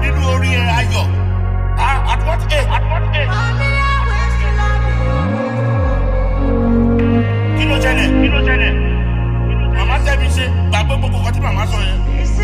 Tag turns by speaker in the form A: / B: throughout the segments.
A: nínú orin ẹ̀ ayọ̀. At what age? At what age? Kí ló ṣẹlẹ̀? Màmá tẹ́mi ṣe gbàgbé gbogbo nǹkan tí màmá sọ yẹn.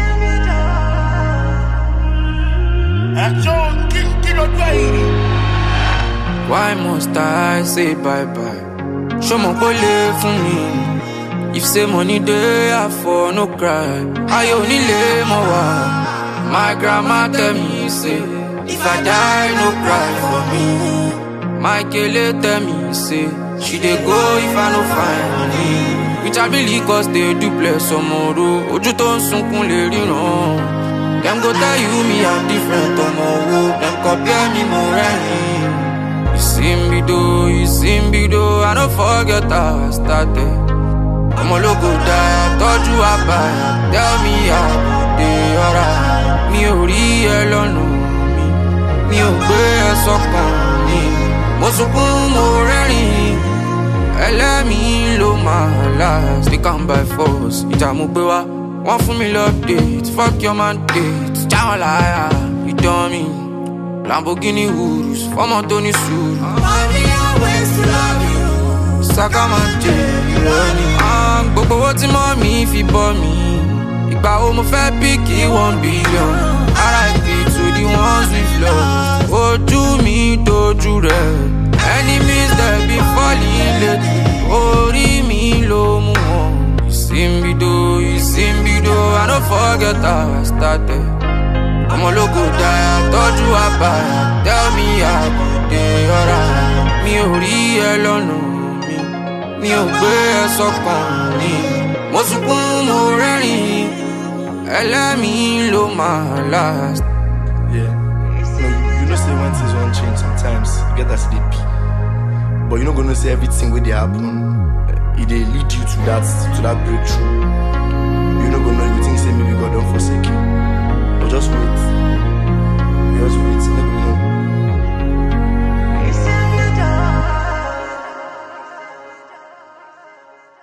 A: Ṣé kí ló dún ẹ̀yìn rí?
B: Why must I say bye-bye? Show mo pole fún mi. If say money dey, I for no cry. Ayo nílé mo wà. My grandma tell me say, if I die, no cry for me. My kele tell me say, she dey go if I no find money. Which I believe cause they do bless tomorrow. Ojú tó ń sunkún lè ríran. Them go tell you me I'm different tomorrow. Them compare me more rẹ́rìn. You see me though, I don't forget how I started. I'm a logo die, I told you about it. Tell me how they alright. Mi ò rí ẹ lọ́nà mi, mi ò gbé ẹ sọ́kàn mi. Mo sunkún mo rẹ́rìn, ẹlẹ́mìí ló máa last. They come by force, ìjà mo gbé wá. Wọ́n fún mi update, fuck your mandate. Jáwọn láyà, you dummy. Lamborghini Urus, fọ́mọ tó ní sùúrù. Ways to love you. Sakamante, running. Gbogbo owó tí mọ́mí fi bọ́ mi. Ìgbà wo mo fẹ́ píkì 1 billion. RIP to the ones we've lost. Ojú mi dojú rẹ̀. Enemies that be falling lately. Orí mi ló mú wọn. You see me though, I don't forget how I started. I'm a logo die, I told you about it. Tell me how they alright. Mi ò rí ẹ lọ́nà mi, mi ò gbé ẹ sọ́kàn mi. Mo sunkún mo rẹ́rìn, ẹlẹ́mìí ló máa last.
C: Yeah, no, you know say when things won't change sometimes, you get that sleep. But you're not gonna say everything where they happen. It they lead you to that breakthrough.